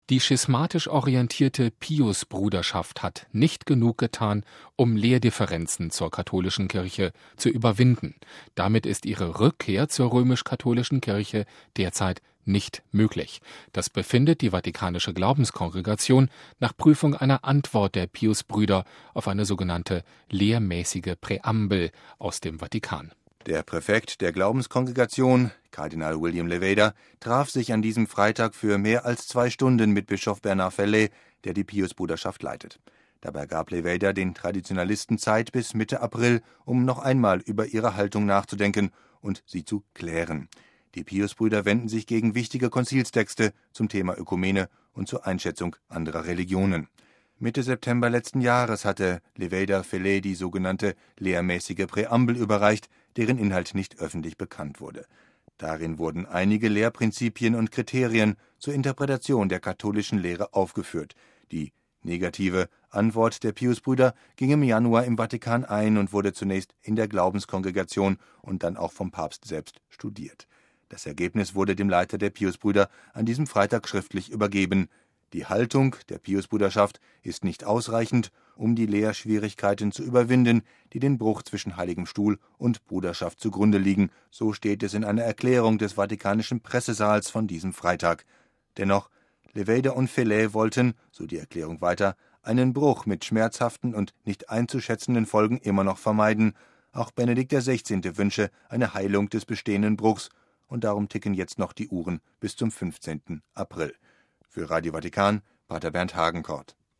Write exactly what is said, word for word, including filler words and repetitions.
Die schismatisch orientierte Piusbruderschaft hat nicht genug getan, um Lehrdifferenzen zur katholischen Kirche zu überwinden. Damit ist ihre Rückkehr zur römisch-katholischen Kirche derzeit nicht möglich. Das befindet die Vatikanische Glaubenskongregation nach Prüfung einer Antwort der Piusbrüder auf eine sogenannte lehrmäßige Präambel aus dem Vatikan. Der Präfekt der Glaubenskongregation, Kardinal William Levada, traf sich an diesem Freitag für mehr als zwei Stunden mit Bischof Bernard Fellay, der die Piusbruderschaft leitet. Dabei gab Levada den Traditionalisten Zeit bis Mitte April, um noch einmal über ihre Haltung nachzudenken und sie zu klären. Die Piusbrüder wenden sich gegen wichtige Konzilstexte zum Thema Ökumene und zur Einschätzung anderer Religionen. Mitte September letzten Jahres hatte Levada Fellay die sogenannte lehrmäßige Präambel überreicht, deren Inhalt nicht öffentlich bekannt wurde. Darin wurden einige Lehrprinzipien und Kriterien zur Interpretation der katholischen Lehre aufgeführt. Die negative Antwort der Piusbrüder ging im Januar im Vatikan ein und wurde zunächst in der Glaubenskongregation und dann auch vom Papst selbst studiert. Das Ergebnis wurde dem Leiter der Piusbrüder an diesem Freitag schriftlich übergeben. Die Haltung der Piusbruderschaft ist nicht ausreichend, um die Lehrschwierigkeiten zu überwinden, die den Bruch zwischen Heiligem Stuhl und Bruderschaft zugrunde liegen, so steht es in einer Erklärung des Vatikanischen Pressesaals von diesem Freitag. Dennoch, Levada und Fellay wollten, so die Erklärung weiter, einen Bruch mit schmerzhaften und nicht einzuschätzenden Folgen immer noch vermeiden. Auch Benedikt der Sechzehnte wünsche eine Heilung des bestehenden Bruchs, und darum ticken jetzt noch die Uhren bis zum fünfzehnten April. Für Radio Vatikan, Pater Bernd Hagenkort.